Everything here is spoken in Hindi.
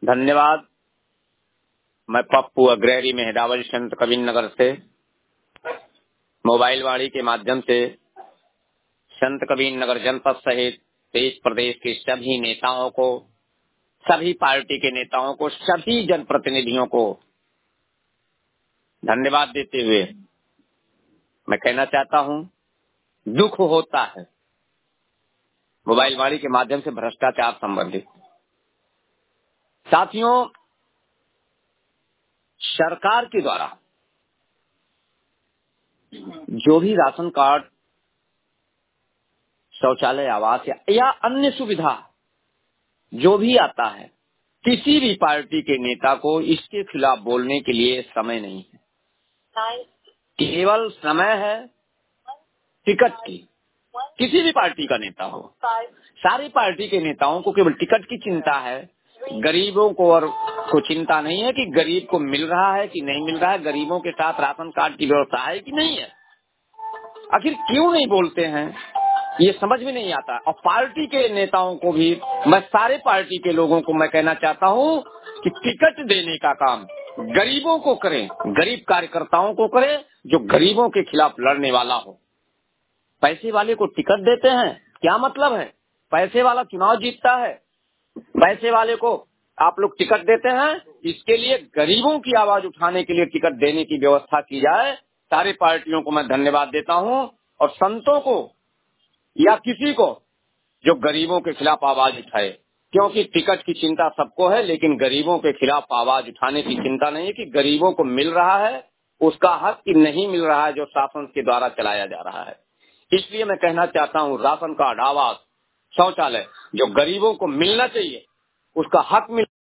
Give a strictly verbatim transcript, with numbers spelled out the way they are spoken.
धन्यवाद। मैं पप्पू अग्रहरी मेहदावल संत कबीर नगर से मोबाइल वाणी के माध्यम से संत कबीर नगर जनपद सहित देश प्रदेश के सभी नेताओं को, सभी पार्टी के नेताओं को, सभी जनप्रतिनिधियों को धन्यवाद देते हुए मैं कहना चाहता हूं, दुख होता है मोबाइल वाणी के माध्यम से भ्रष्टाचार संबंधित। साथियों, सरकार के द्वारा जो भी राशन कार्ड, शौचालय, आवास या, या अन्य सुविधा जो भी आता है, किसी भी पार्टी के नेता को इसके खिलाफ बोलने के लिए समय नहीं है। केवल समय है टिकट की। किसी भी पार्टी का नेता हो, सारी पार्टी के नेताओं को केवल टिकट की चिंता है। गरीबों को और को चिंता नहीं है कि गरीब को मिल रहा है कि नहीं मिल रहा है, गरीबों के साथ राशन कार्ड की व्यवस्था है कि नहीं है। आखिर क्यों नहीं बोलते हैं, ये समझ में नहीं आता। और पार्टी के नेताओं को भी, मैं सारे पार्टी के लोगों को मैं कहना चाहता हूँ कि टिकट देने का काम गरीबों को करें, गरीब कार्यकर्ताओं को करें जो गरीबों के खिलाफ लड़ने वाला हो। पैसे वाले को टिकट देते हैं, क्या मतलब है? पैसे वाला चुनाव जीतता है, पैसे वाले को आप लोग टिकट देते हैं। इसके लिए गरीबों की आवाज उठाने के लिए टिकट देने की व्यवस्था की जाए। सारी पार्टियों को मैं धन्यवाद देता हूं, और संतों को या किसी को जो गरीबों के खिलाफ आवाज उठाए, क्योंकि टिकट की चिंता सबको है, लेकिन गरीबों के खिलाफ आवाज उठाने की चिंता नहीं है कि गरीबों को मिल रहा है उसका हक कि नहीं मिल रहा है जो शासन के द्वारा चलाया जा रहा है। इसलिए मैं कहना चाहता हूँ, राशन कार्ड, आवास, शौचालय जो गरीबों को मिलना चाहिए, उसका हक मिल